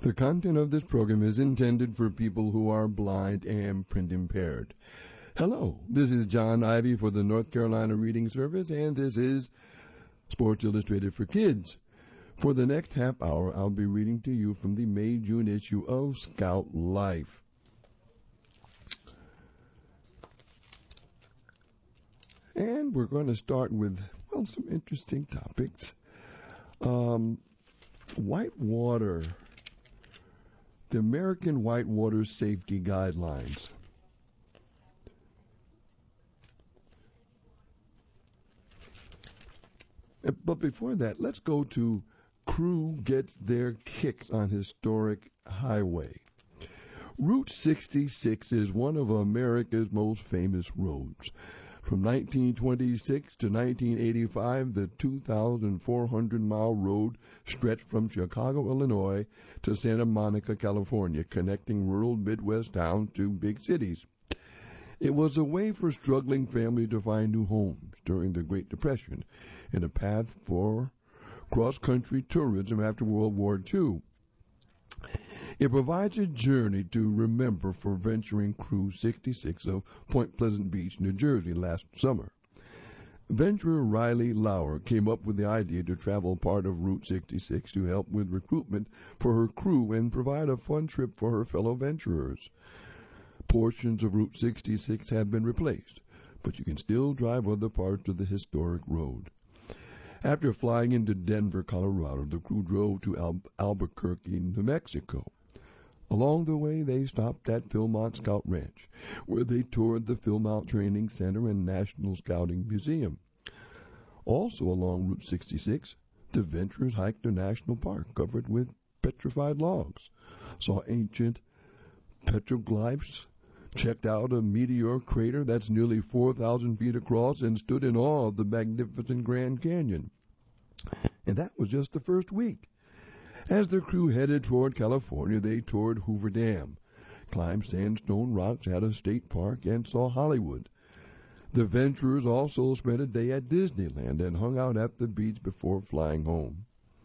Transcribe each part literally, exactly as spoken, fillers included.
The content of this program is intended for people who are blind and print impaired. Hello, this is John Ivy for the North Carolina Reading Service, and this is Sports Illustrated for Kids. For the next half hour, I'll be reading to you from the May-June issue of Scout Life. And we're going to start with, well, some interesting topics. Um, whitewater. The American Whitewater Safety Guidelines. But before that, let's go to Crew Gets Their Kicks on Historic Highway. Route sixty-six is one of America's most famous roads. From nineteen twenty-six to nineteen eighty-five, the two thousand four hundred mile road stretched from Chicago, Illinois to Santa Monica, California, connecting rural Midwest towns to big cities. It was a way for struggling families to find new homes during the Great Depression and a path for cross-country tourism after World War Two. It provides a journey to remember for venturing Crew sixty-six of Point Pleasant Beach, New Jersey last summer. Venturer Riley Lauer came up with the idea to travel part of Route sixty-six to help with recruitment for her crew and provide a fun trip for her fellow venturers. Portions of Route sixty-six have been replaced, but you can still drive other parts of the historic road. After flying into Denver, Colorado, the crew drove to Al- Albuquerque, New Mexico. Along the way, they stopped at Philmont Scout Ranch, where they toured the Philmont Training Center and National Scouting Museum. Also along Route sixty-six, the venturers hiked a national park covered with petrified logs, saw ancient petroglyphs, checked out a meteor crater that's nearly four thousand feet across, and stood in awe of the magnificent Grand Canyon. And that was just the first week. As the crew headed toward California, they toured Hoover Dam, climbed Sandstone Rocks at a state park, and saw Hollywood. The venturers also spent a day at Disneyland and hung out at the beach before flying home.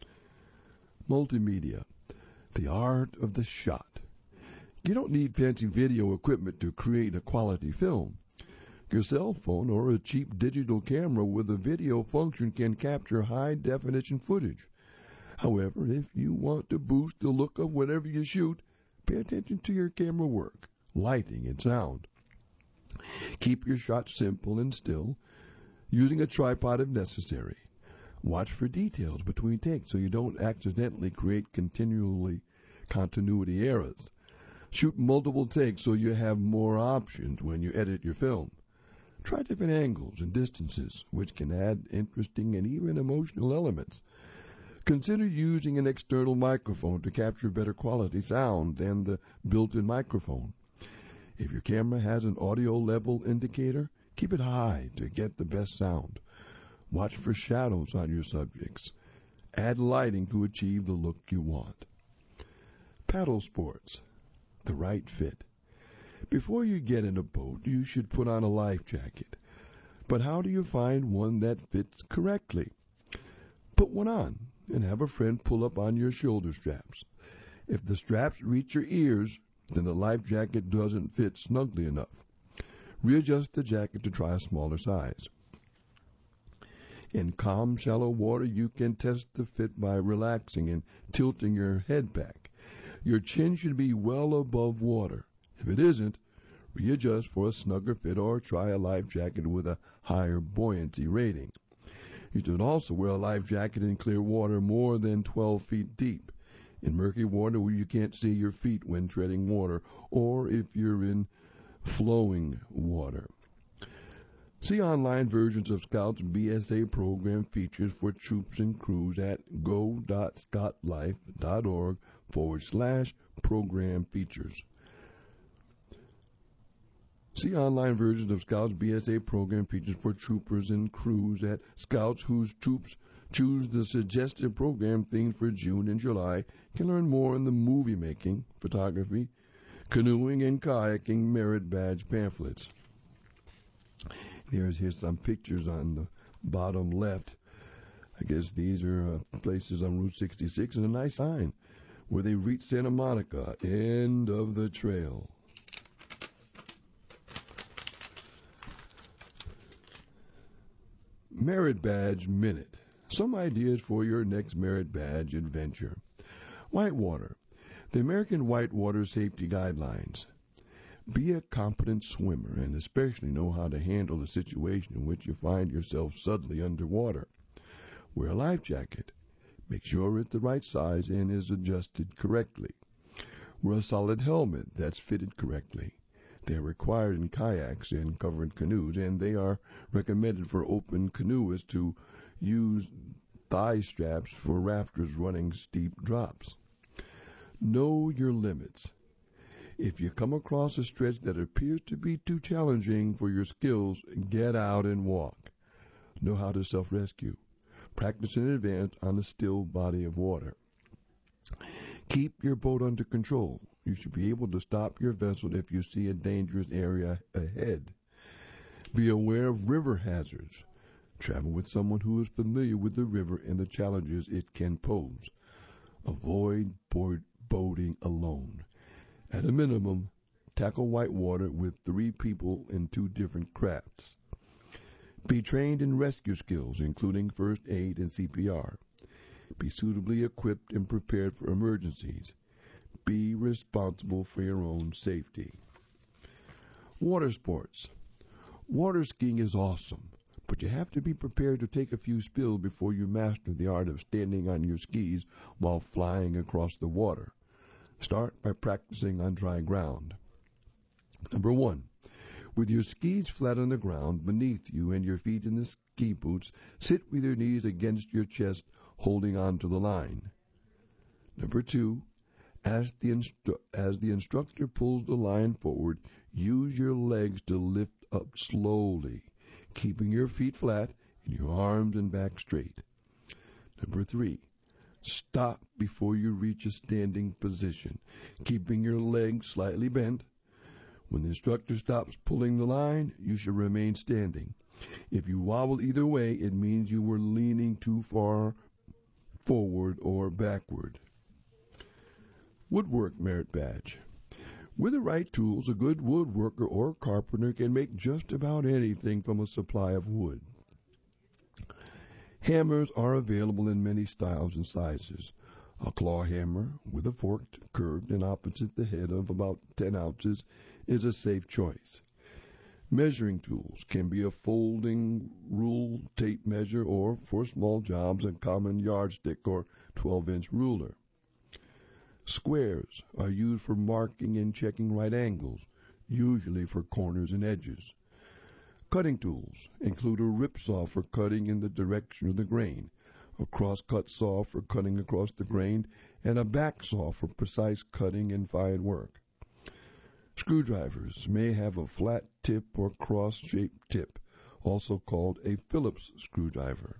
Multimedia, the art of the shot. You don't need fancy video equipment to create a quality film. Your cell phone or a cheap digital camera with a video function can capture high-definition footage. However, if you want to boost the look of whatever you shoot, pay attention to your camera work, lighting, and sound. Keep your shots simple and still, using a tripod if necessary. Watch for details between takes so you don't accidentally create continually continuity errors. Shoot multiple takes so you have more options when you edit your film. Try different angles and distances, which can add interesting and even emotional elements. Consider using an external microphone to capture better quality sound than the built-in microphone. If your camera has an audio level indicator, keep it high to get the best sound. Watch for shadows on your subjects. Add lighting to achieve the look you want. Paddle sports. The right fit. Before you get in a boat, you should put on a life jacket. But how do you find one that fits correctly? Put one on and have a friend pull up on your shoulder straps. If the straps reach your ears, then the life jacket doesn't fit snugly enough. Readjust the jacket to try a smaller size. In calm, shallow water, you can test the fit by relaxing and tilting your head back. Your chin should be well above water. If it isn't, readjust for a snugger fit or try a life jacket with a higher buoyancy rating. You should also wear a life jacket in clear water more than twelve feet deep, in murky water where you can't see your feet when treading water, or if you're in flowing water. See online versions of Scouts B S A program features for troops and crews at go.scoutlife.org forward slash program features. See online versions of Scouts B S A program features for troopers and crews at Scouts whose troops choose the suggested program themes for June and July can learn more in the movie making, photography, canoeing, and kayaking merit badge pamphlets. Here's, here's some pictures on the bottom left. I guess these are uh, places on Route sixty-six and a nice sign where they reach Santa Monica, end of the trail. Merit Badge Minute. Some ideas for your next Merit Badge adventure. Whitewater. The American Whitewater Safety Guidelines. Be a competent swimmer and especially know how to handle a situation in which you find yourself suddenly underwater. Wear a life jacket. Make sure it's the right size and is adjusted correctly. Wear a solid helmet that's fitted correctly. They are required in kayaks and covered canoes, and they are recommended for open canoeists to use thigh straps for rafters running steep drops. Know your limits. If you come across a stretch that appears to be too challenging for your skills, get out and walk. Know how to self-rescue. Practice in advance on a still body of water. Keep your boat under control. You should be able to stop your vessel if you see a dangerous area ahead. Be aware of river hazards. Travel with someone who is familiar with the river and the challenges it can pose. Avoid board boating alone. At a minimum, tackle whitewater with three people in two different crafts. Be trained in rescue skills, including first aid and C P R. Be suitably equipped and prepared for emergencies. Be responsible for your own safety. Water sports. Water skiing is awesome, but you have to be prepared to take a few spills before you master the art of standing on your skis while flying across the water. Start by practicing on dry ground. Number one, with your skis flat on the ground beneath you and your feet in the ski boots, sit with your knees against your chest, holding on to the line. Number two, as the, instru- as the instructor pulls the line forward, use your legs to lift up slowly, keeping your feet flat and your arms and back straight. Number three, stop before you reach a standing position, keeping your legs slightly bent. When the instructor stops pulling the line, you should remain standing. If you wobble either way, it means you were leaning too far forward or backward. Woodwork Merit Badge. With the right tools, a good woodworker or carpenter can make just about anything from a supply of wood. Hammers are available in many styles and sizes. A claw hammer with a forked, curved, and opposite the head of about ten ounces is a safe choice. Measuring tools can be a folding rule tape measure or, for small jobs, a common yardstick or twelve-inch ruler. Squares are used for marking and checking right angles, usually for corners and edges. Cutting tools include a rip saw for cutting in the direction of the grain, a cross-cut saw for cutting across the grain, and a back saw for precise cutting and fine work. Screwdrivers may have a flat tip or cross-shaped tip, also called a Phillips screwdriver.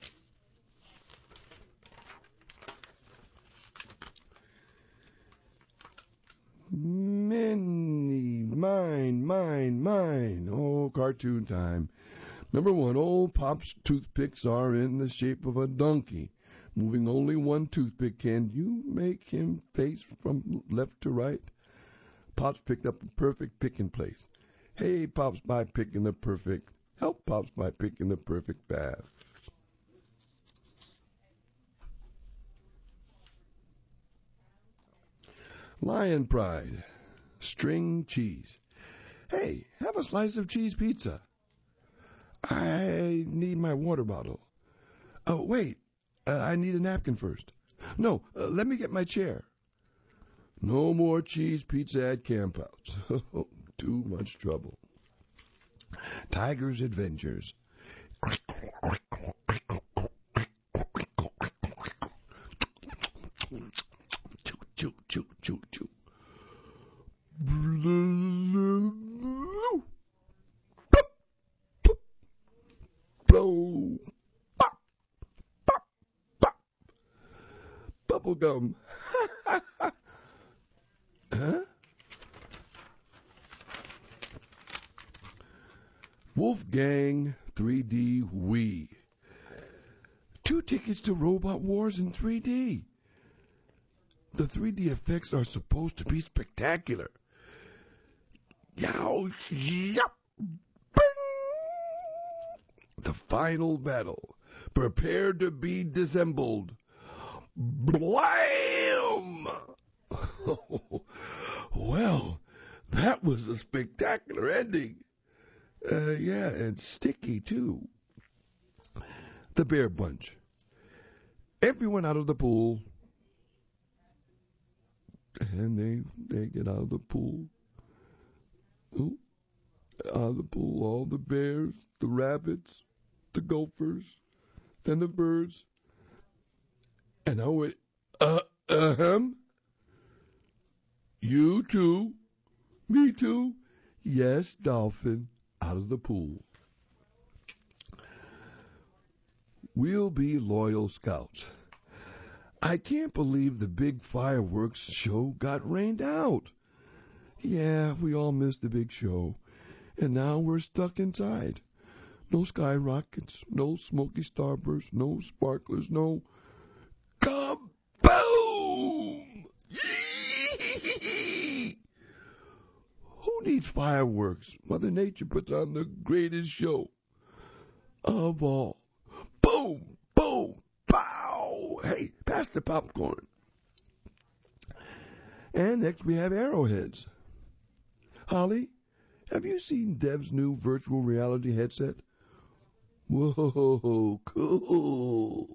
Many, mine, mine, mine. Oh, cartoon time. Number one, old Pop's toothpicks are in the shape of a donkey. Moving only one toothpick, can you make him face from left to right? Pops picked up a perfect pick in place. Hey, Pops, by picking the perfect. Help Pops by picking the perfect path. Lion Pride. String cheese. Hey, have a slice of cheese pizza. I need my water bottle. Oh, wait, uh, I need a napkin first. No, uh, let me get my chair. No more cheese pizza at campouts. Too much trouble. Tiger's Adventures. Choo, choo, choo, choo. Blow. Pop, pop, pop. Bubble gum. Huh? Wolfgang three D Wii. Two tickets to Robot Wars in three D. The three D effects are supposed to be spectacular. Yow, yup, bing! The final battle. Prepare to be dissembled. Blam! Well, that was a spectacular ending. Uh, yeah, and sticky, too. The Bear Bunch. Everyone out of the pool. And they they get out of the pool. Ooh, out of the pool, all the bears, the rabbits, the gophers, then the birds. And I went, uh, uh-hum. You too. Me too. Yes, dolphin, out of the pool. We'll be loyal scouts. I can't believe the big fireworks show got rained out. Yeah, we all missed the big show, and now we're stuck inside. No skyrockets, no smoky starbursts, no sparklers, no kaboom! Who needs fireworks? Mother Nature puts on the greatest show of all. Boom, boom, pow! Hey, pass the popcorn. And next we have arrowheads. Holly, have you seen Dev's new virtual reality headset? Whoa, cool.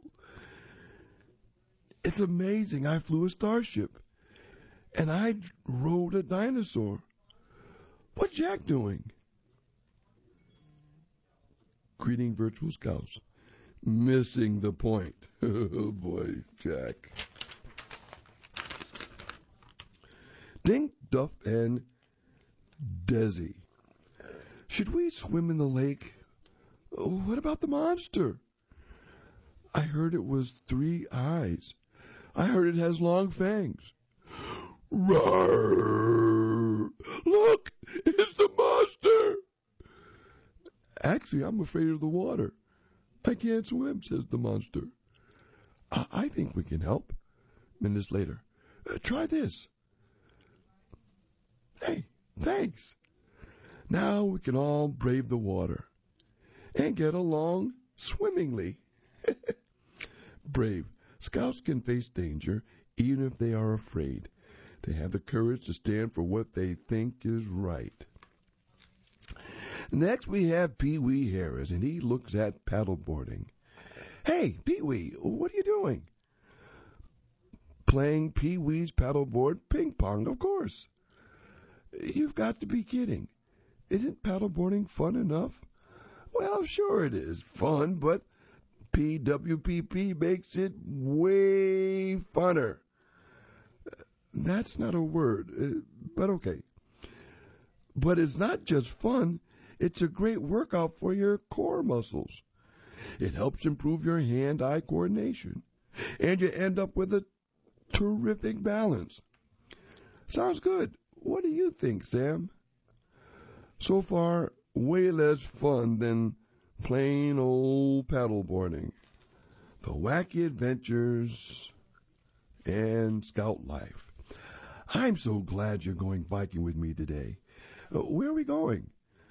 It's amazing. I flew a starship. And I rode a dinosaur. What's Jack doing? Greeting virtual scouts. Missing the point. Oh boy, Jack. Dink, Duff, and Desi. Should we swim in the lake? What about the monster? I heard it was three eyes. I heard it has long fangs. Roar! Look, it's the monster! Actually, I'm afraid of the water. I can't swim, says the monster. I, I think we can help. Minutes later. Uh, try this. Hey, thanks. Now we can all brave the water and get along swimmingly. Brave. Scouts can face danger even if they are afraid. They have the courage to stand for what they think is right. Next we have Pee Wee Harris, and he looks at paddleboarding. Hey, Pee Wee, what are you doing? Playing Pee Wee's paddleboard ping pong, of course. You've got to be kidding. Isn't paddleboarding fun enough? Well, sure it is fun, but P W P P makes it way funner. That's not a word, but okay. But it's not just fun. It's a great workout for your core muscles. It helps improve your hand-eye coordination, and you end up with a terrific balance. Sounds good. What do you think, Sam? So far, way less fun than plain old paddleboarding. The wacky adventures and scout life. I'm so glad you're going biking with me today. Uh, where are we going?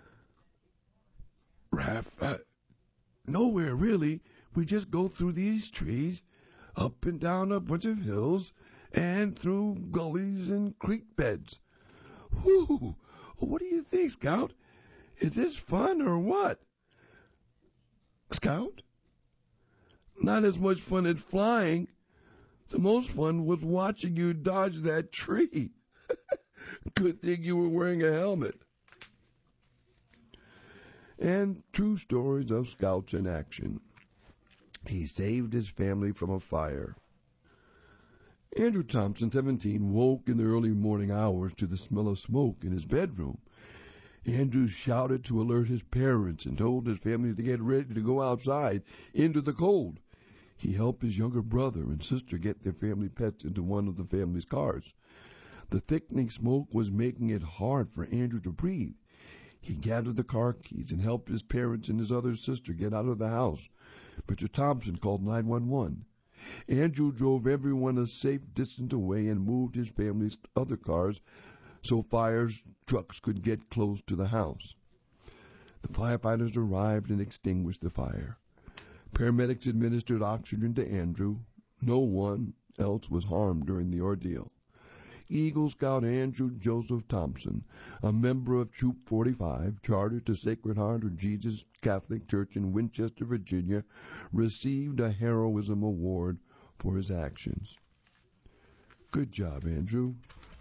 Raph, uh, nowhere really. We just go through these trees, up and down a bunch of hills, and through gullies and creek beds. Whew, what do you think, Scout? Is this fun or what? Scout? Not as much fun as flying. The most fun was watching you dodge that tree. Good thing you were wearing a helmet. And true stories of scouts in action. He saved his family from a fire. Andrew Thompson, seventeen, woke in the early morning hours to the smell of smoke in his bedroom. Andrew shouted to alert his parents and told his family to get ready to go outside into the cold. He helped his younger brother and sister get their family pets into one of the family's cars. The thickening smoke was making it hard for Andrew to breathe. He gathered the car keys and helped his parents and his other sister get out of the house. Mister Thompson called nine one one. Andrew drove everyone a safe distance away and moved his family's other cars so fire trucks could get close to the house. The firefighters arrived and extinguished the fire. Paramedics administered oxygen to Andrew. No one else was harmed during the ordeal. Eagle Scout Andrew Joseph Thompson, a member of Troop forty-five, chartered to Sacred Heart of Jesus Catholic Church in Winchester, Virginia, received a Heroism Award for his actions. Good job, Andrew.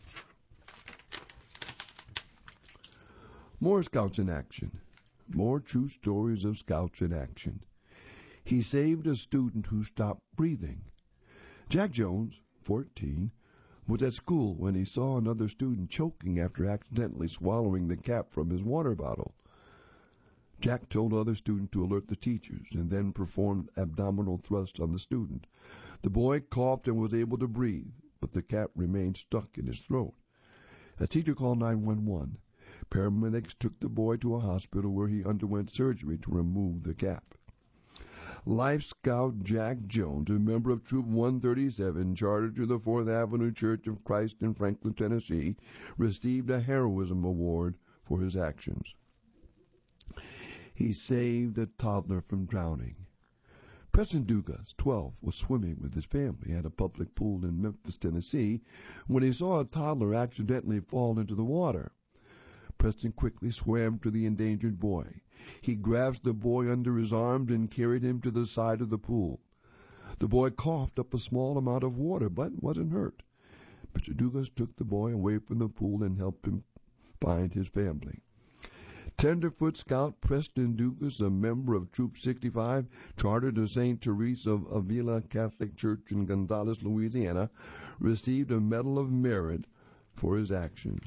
More Scouts in action. More true stories of Scouts in action. He saved a student who stopped breathing. Jack Jones, fourteen, was at school when he saw another student choking after accidentally swallowing the cap from his water bottle. Jack told other students to alert the teachers and then performed abdominal thrusts on the student. The boy coughed and was able to breathe, but the cap remained stuck in his throat. A teacher called nine one one. Paramedics took the boy to a hospital where he underwent surgery to remove the cap. Life Scout Jack Jones, a member of Troop one thirty-seven, chartered to the Fourth Avenue Church of Christ in Franklin, Tennessee, received a Heroism Award for his actions. He saved a toddler from drowning. Preston Dugas, twelve, was swimming with his family at a public pool in Memphis, Tennessee, when he saw a toddler accidentally fall into the water. Preston quickly swam to the endangered boy. He grasped the boy under his arms and carried him to the side of the pool. The boy coughed up a small amount of water, but wasn't hurt. Mister Dugas took the boy away from the pool and helped him find his family. Tenderfoot Scout Preston Dugas, a member of Troop sixty-five, chartered to Saint Teresa of Avila Catholic Church in Gonzales, Louisiana, received a Medal of Merit for his actions.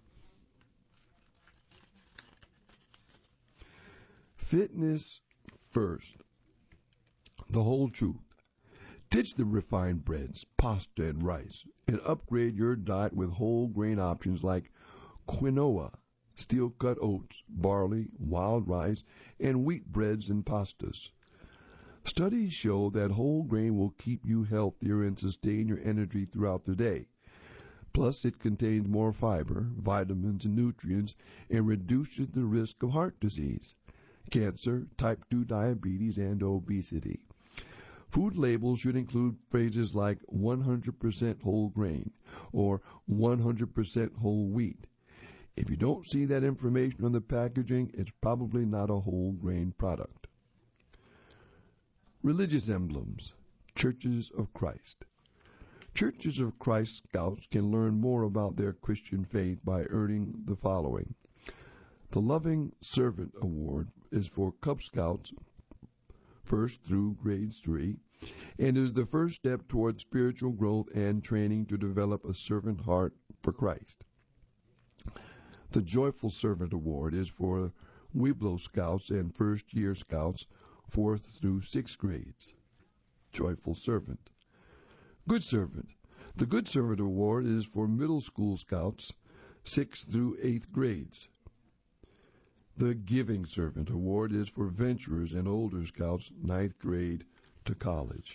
Fitness first. The whole truth. Ditch the refined breads, pasta, and rice, and upgrade your diet with whole grain options like quinoa, steel-cut oats, barley, wild rice, and wheat breads and pastas. Studies show that whole grain will keep you healthier and sustain your energy throughout the day. Plus, it contains more fiber, vitamins, and nutrients, and reduces the risk of heart disease, cancer, type two diabetes, and obesity. Food labels should include phrases like one hundred percent whole grain or one hundred percent whole wheat. If you don't see that information on the packaging, it's probably not a whole grain product. Religious emblems. Churches of Christ. Churches of Christ Scouts can learn more about their Christian faith by earning the following. The Loving Servant Award is for Cub Scouts first through grade three and is the first step towards spiritual growth and training to develop a servant heart for Christ. The Joyful Servant Award is for Weeblo Scouts and first-year Scouts fourth through sixth grades. Joyful Servant. Good Servant. The Good Servant Award is for middle school Scouts sixth through eighth grades. The Giving Servant Award is for Venturers and older Scouts ninth grade to college.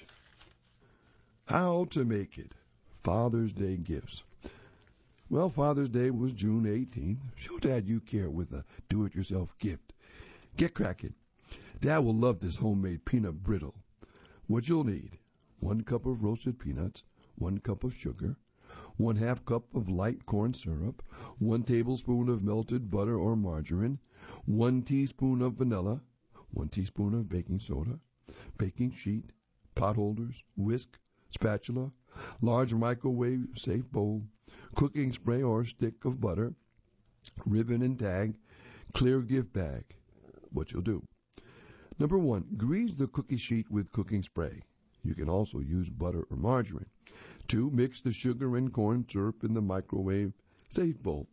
How to make it. Father's Day gifts. Well, Father's Day was June eighteenth. Show Dad you care with a do-it-yourself gift. Get cracking. Dad will love this homemade peanut brittle. What you'll need: one cup of roasted peanuts, one cup of sugar, one half cup of light corn syrup, one tablespoon of melted butter or margarine, one teaspoon of vanilla, one teaspoon of baking soda, baking sheet, pot holders, whisk, spatula, large microwave-safe bowl, cooking spray or stick of butter, ribbon and tag, clear gift bag. What you'll do. Number one, grease the cookie sheet with cooking spray. You can also use butter or margarine. Two, mix the sugar and corn syrup in the microwave safe bowl.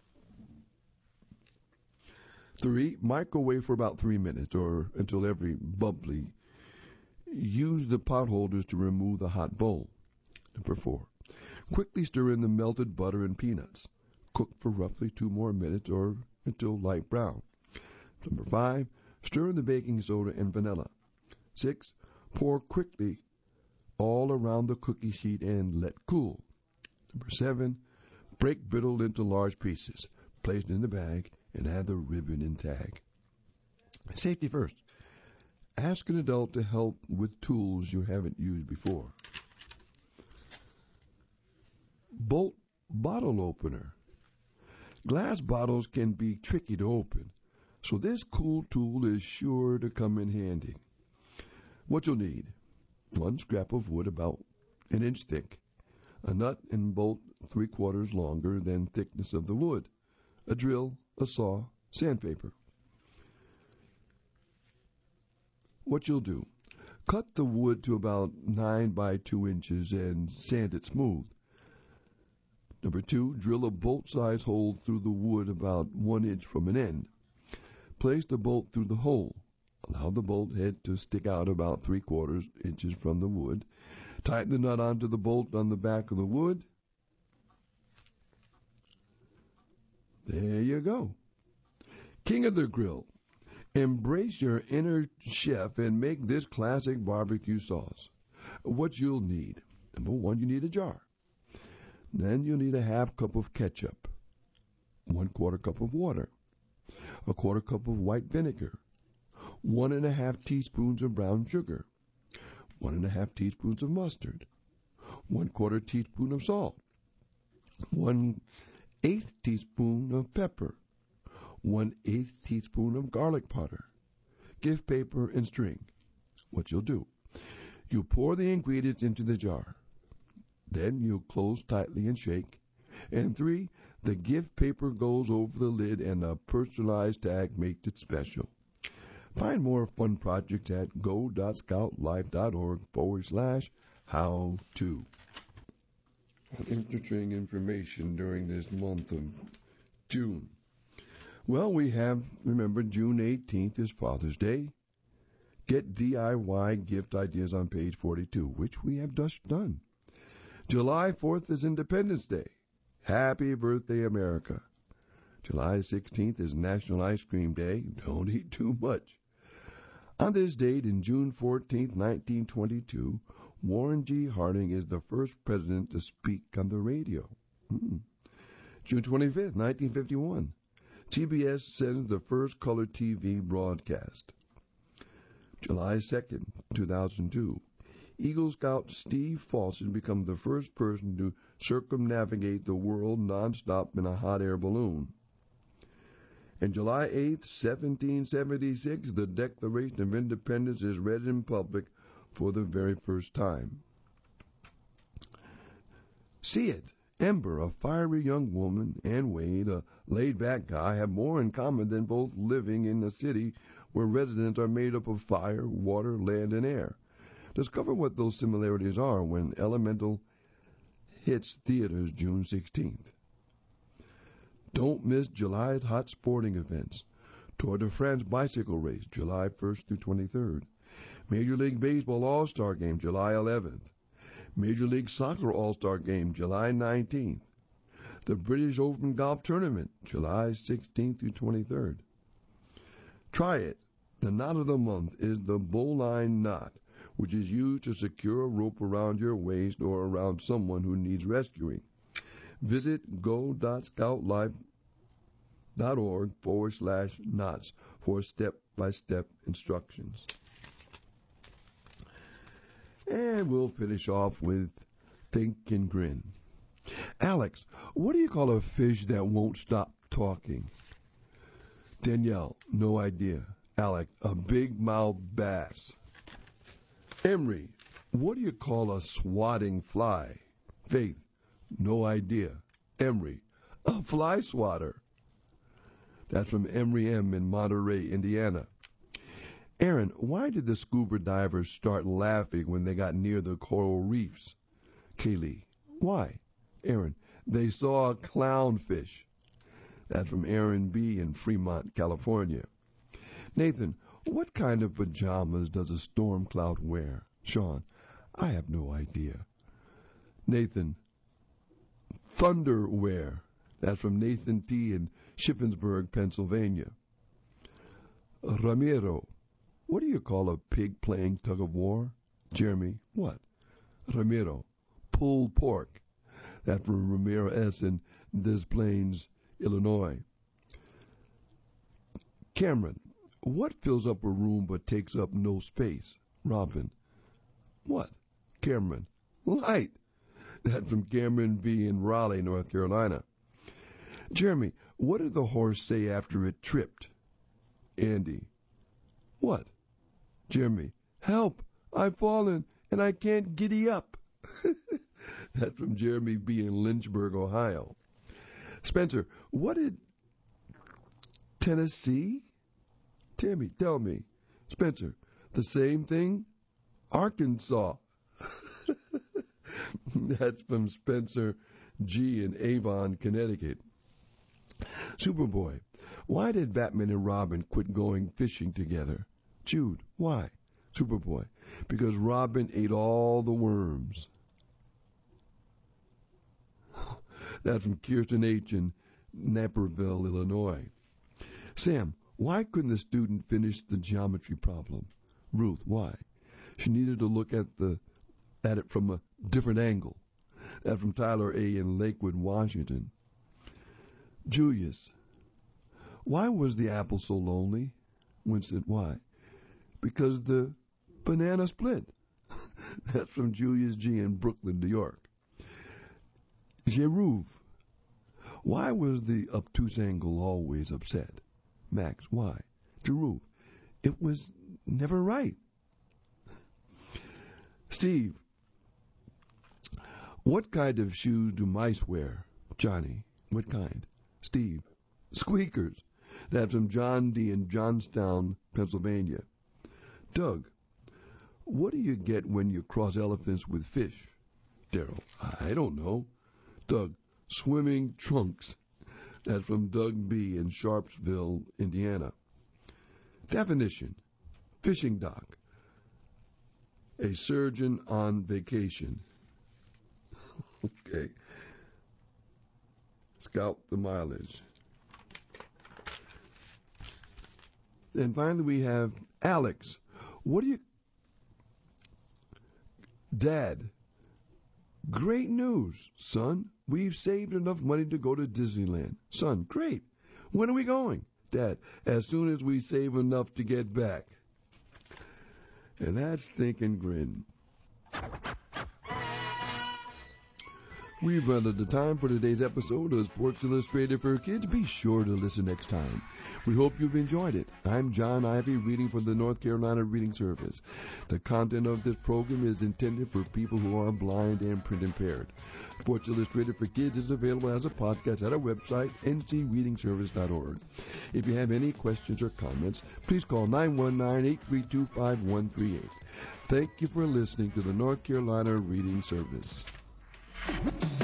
Three, microwave for about three minutes or until every bubbly. Use the pot holders to remove the hot bowl. Number four, quickly stir in the melted butter and peanuts. Cook for roughly two more minutes or until light brown. Number five, stir in the baking soda and vanilla. Six, pour quickly all around the cookie sheet and let cool. Number seven, break brittle into large pieces. Place it in the bag and add the ribbon and tag. Safety first. Ask an adult to help with tools you haven't used before. Bolt bottle opener. Glass bottles can be tricky to open, so this cool tool is sure to come in handy. What you'll need: one scrap of wood about an inch thick, a nut and bolt three quarters longer than thickness of the wood, a drill, a saw, sandpaper. What you'll do: cut the wood to about nine by two inches and sand it smooth. Number two, drill a bolt-sized hole through the wood about one inch from an end. Place the bolt through the hole. Allow the bolt head to stick out about three quarters inches from the wood. Tighten the nut onto the bolt on the back of the wood. There you go. King of the grill. Embrace your inner chef and make this classic barbecue sauce. What you'll need: number one, you need a jar. Then you'll need a half cup of ketchup, one quarter cup of water, a quarter cup of white vinegar, one and a half teaspoons of brown sugar, one and a half teaspoons of mustard, one quarter teaspoon of salt, one eighth teaspoon of pepper, one eighth teaspoon of garlic powder, gift paper, and string. What you'll do: you pour the ingredients into the jar. Then you'll close tightly and shake. And three, the gift paper goes over the lid and a personalized tag makes it special. Find more fun projects at go.scoutlife.org forward slash how to. Interesting information during this month of June. Well, we have, remember, June eighteenth is Father's Day. Get D I Y gift ideas on page forty-two, which we have just done. July fourth is Independence Day. Happy birthday, America. July sixteenth is National Ice Cream Day. Don't eat too much. On this date, in June fourteenth, nineteen twenty-two, Warren G. Harding is the first president to speak on the radio. Hmm. June twenty-fifth, nineteen fifty-one, T B S sends the first color T V broadcast. July second, two thousand two, Eagle Scout Steve Fawcett becomes the first person to circumnavigate the world nonstop in a hot air balloon. And July eighth, seventeen seventy-six, the Declaration of Independence is read in public for the very first time. See it. Ember, a fiery young woman, and Wade, a laid-back guy, have more in common than both living in a city where residents are made up of fire, water, land, and air. Discover what those similarities are when Elemental hits theaters June sixteenth. Don't miss July's hot sporting events. Tour de France bicycle race, July first through twenty-third. Major League Baseball All-Star Game, July eleventh. Major League Soccer All-Star Game, July nineteenth. The British Open Golf Tournament, July sixteenth through twenty-third. Try it. The knot of the month is the bowline knot, which is used to secure a rope around your waist or around someone who needs rescuing. Visit go.scoutlife.org forward slash knots for step-by-step instructions. And we'll finish off with Think and Grin. Alex, what do you call a fish that won't stop talking? Danielle, no idea. Alec, a big-mouthed bass. Emery, what do you call a swatting fly? Faith, no idea. Emery, a fly swatter. That's from Emery M. in Monterey, Indiana. Aaron, why did the scuba divers start laughing when they got near the coral reefs? Kaylee, why? Aaron, they saw a clownfish. That's from Aaron B. in Fremont, California. Nathan, what kind of pajamas does a storm cloud wear? Sean, I have no idea. Nathan, thunderwear. That's from Nathan T. in Shippensburg, Pennsylvania. Ramiro, what do you call a pig playing tug of war? Jeremy, what? Ramiro, pulled pork. That from Ramiro S. in Des Plaines, Illinois. Cameron, what fills up a room but takes up no space? Robin, what? Cameron, light. That from Cameron V. in Raleigh, North Carolina. Jeremy, what did the horse say after it tripped? Andy, what? Jeremy, help, I've fallen and I can't giddy up. That's from Jeremy B. in Lynchburg, Ohio. Spencer, what did Tennessee? Tammy, tell me. Spencer, the same thing? Arkansas. That's from Spencer G. in Avon, Connecticut. Superboy, why did Batman and Robin quit going fishing together? Jude, why? Superboy, because Robin ate all the worms. That's from Kirsten H. in Naperville, Illinois. Sam, why couldn't the student finish the geometry problem? Ruth, why? She needed to look at the at it from a different angle. That's from Tyler A. in Lakewood, Washington. Julius, why was the apple so lonely? Winston, why? Because the banana split. That's from Julius G. in Brooklyn, New York. Jerouve, why was the obtuse angle always upset? Max, why? Jerouve, it was never right. Steve, what kind of shoes do mice wear? Johnny, what kind? Steve, squeakers. That's from John D. in Johnstown, Pennsylvania. Doug, what do you get when you cross elephants with fish? Daryl, I don't know. Doug, swimming trunks. That's from Doug B. in Sharpsville, Indiana. Definition, fishing dock. A surgeon on vacation. Okay. Scout the mileage. And finally we have Alex. What do you... Dad, great news, son. We've saved enough money to go to Disneyland. Son, great. When are we going? Dad, as soon as we save enough to get back. And that's Think and Grin. We've run out of time for today's episode of Sports Illustrated for Kids. Be sure to listen next time. We hope you've enjoyed it. I'm John Ivy, reading for the North Carolina Reading Service. The content of this program is intended for people who are blind and print impaired. Sports Illustrated for Kids is available as a podcast at our website, n c reading service dot org. If you have any questions or comments, please call nine one nine, eight three two, five one three eight. Thank you for listening to the North Carolina Reading Service.